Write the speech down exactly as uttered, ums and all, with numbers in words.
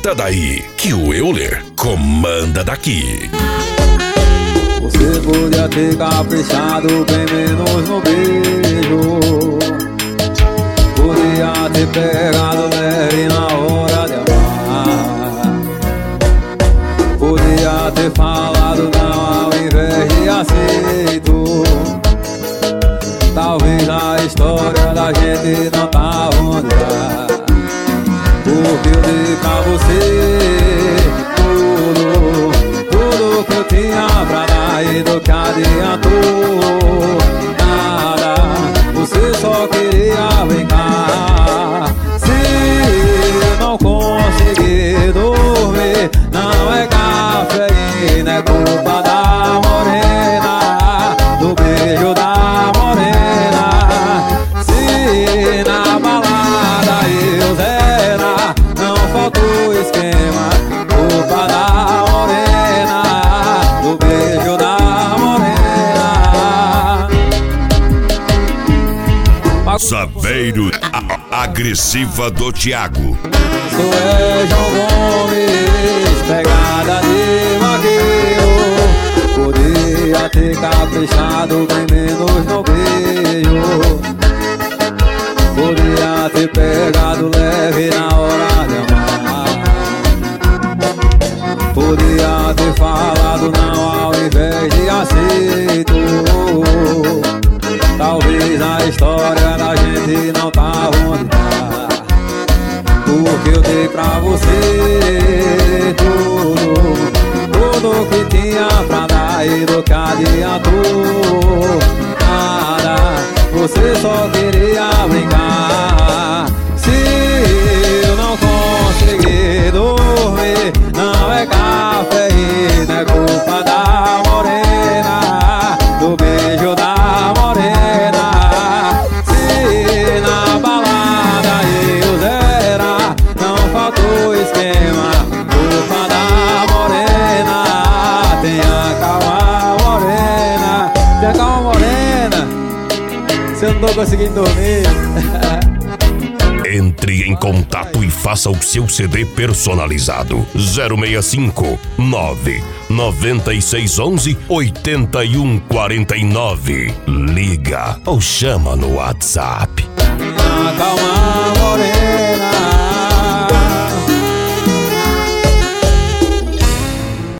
Senta daí, que o Euler comanda daqui. Você podia ter caprichado bem menos no beijo. Podia ter pegado leve na hora de amar. Podia ter falado não ao invés de aceito. Talvez a história da gente não tava onde tá. Porque eu dei pra você tudo, tudo que eu tinha pra dar e do que adiantou nada. Você só queria brincar. Se eu não conseguir dormir, não é cafeína, é culpa da morena, do beijo da morena. Se na balada eu zera, não faltou esquema, culpa da morena, do beijo da morena. Saveiro agressiva do Thiago. Sou é João Gomes, pegada de vaqueiro. Podia ter caprichado bem menos no beijo. Podia ter pegado leve na hora de amar. Podia ter falado não ao invés de aceito. Talvez a história da gente não tá onde tá. Porque eu dei pra você tudo, tudo que tinha pra dar e do que adiantou nada. Você só queria brincar. Se eu não conseguir dormir, não é cafeína, é culpa da morena, do beijo da morena. Se na balada eu zera, não faltou esquema, culpa da morena. Tenha calma, morena, tenha calma, morena, se eu não tô conseguindo dormir. Entre em contato e faça o seu C D personalizado. zero seis cinco nove nove seis um um oito um quatro nove. Liga ou chama no WhatsApp. Calma, morena.